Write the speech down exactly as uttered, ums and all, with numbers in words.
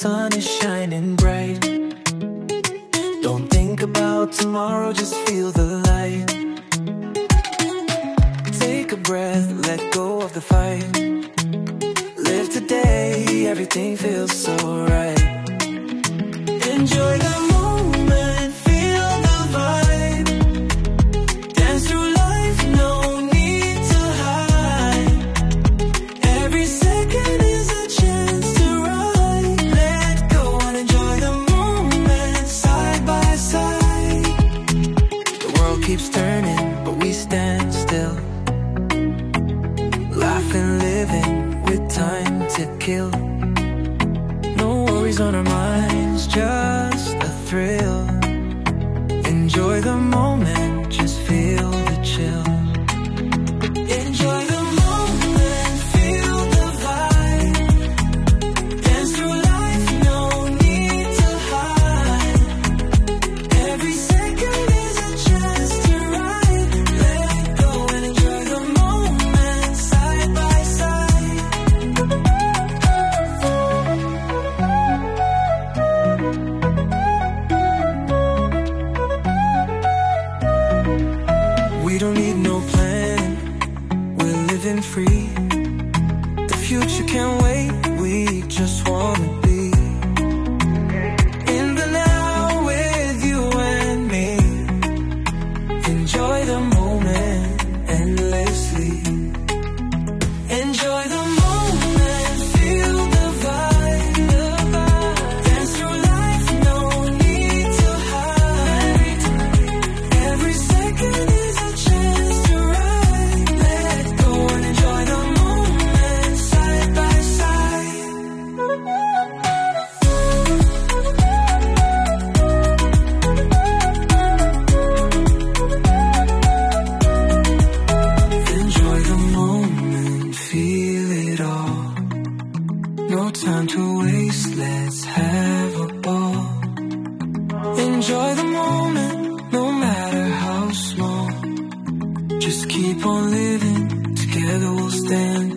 sun is shining bright. Don't think about tomorrow, just feel the light. Take a breath, let go of the fight. Live today, everything feels so right. Enjoy the moment, feel the vibe. Dance through life, no need to hide. Every second is a chance to ride. Let go and enjoy the moment, side by side. The world keeps turning, but we stand still. Laughing, living with time to kill. No worries on our minds, just a thrill. Enjoy the moment, just feel the chill. Enjoy the moment, feel the vibe. Dance through life, no need to hide. Every second is a chance to ride. Let go and enjoy the moment, side by side. We don't need no plan, we're living free. The future can't wait, we just wanna be in the now with you and me. Enjoy the moment endlessly. Enjoy the moment, feel the vibe. Dance through life, no need to hide. Every second is a chance to ride. Let go and enjoy the moment, side by side. Enjoy the moment, feel it all. No time to waste, let's have a ball. Enjoy the moment, no matter how small. Just keep on living, together we'll stand